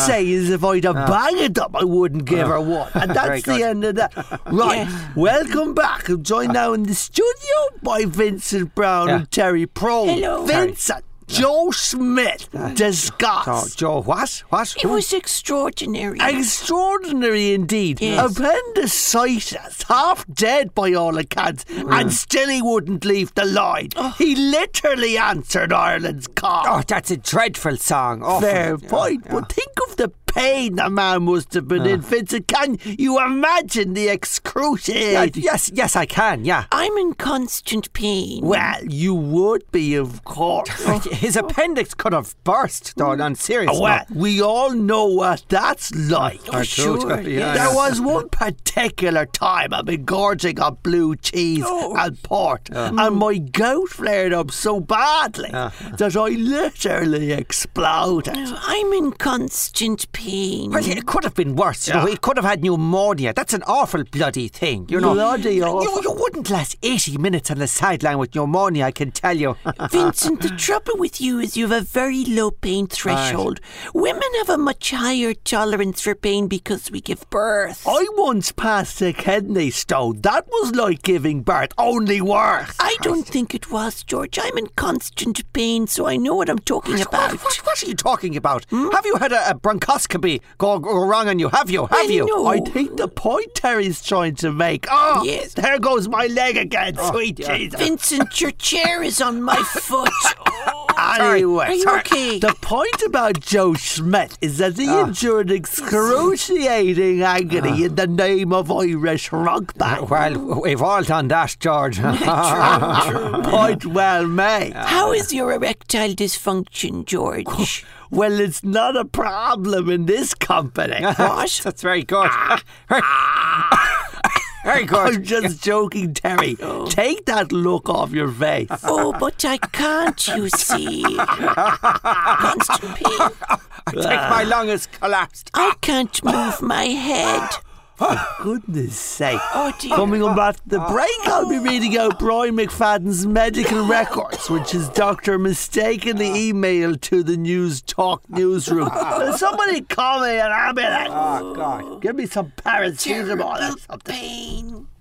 say is if I'd have banged up, I wouldn't give her one. And that's the end of that. Right, welcome back. I'm joined now in the studio by Vincent Brown and Terry Pro. Hello. Vincent. Joe Schmidt, discuss. Joe, what? It was extraordinary. Extraordinary indeed. Yes. Appendicitis, half dead by all accounts, and still he wouldn't leave the line. He literally answered Ireland's call. Oh, that's a dreadful song. Awful. Fair point, but think of the pain the man must have been in, Vincent. Can you imagine the excruciating? Yes, I can, yeah. I'm in constant pain. Well, you would be, of course. His appendix could have burst, though, on serious. Well, we all know what that's like. Oh, sure. There was one particular time I've been gorging on blue cheese and port, and my gout flared up so badly that I literally exploded. I'm in constant pain. Well, it could have been worse. You know, he could have had pneumonia. That's an awful bloody thing, you know. Bloody awful. You wouldn't last 80 minutes on the sideline with pneumonia, I can tell you. Vincent, the trouble with you is you have a very low pain threshold. Women have a much higher tolerance for pain because we give birth. I once passed a kidney stone. That was like giving birth, only worse. I don't think it was, George. I'm in constant pain, so I know what I'm talking about. What are you talking about? Have you had a bronchoscopy go wrong on you? Have you? No. I think the point Terry's trying to make. Oh, yes. There goes my leg again, sweet Jesus. Vincent, your chair is on my foot. Anyway, Are you okay? The point about Joe Schmidt is that he endured excruciating agony in the name of Irish rugby. Well, we've all done that, George. True. Point well made. How is your erectile dysfunction, George? Well, it's not a problem in this company. What? That's very good. Very good. I'm just joking, Terry. Take that look off your face. Oh, but I can't, you see. Constant pain. I think my lung has collapsed. I can't move my head. For goodness sake. Oh, dear. Coming on back to the break, I'll be reading out Brian McFadden's medical records, which his doctor mistakenly emailed to the News Talk newsroom. Somebody call me an ambulance. Oh, God. Give me some paracetamol or Terrible something. pain.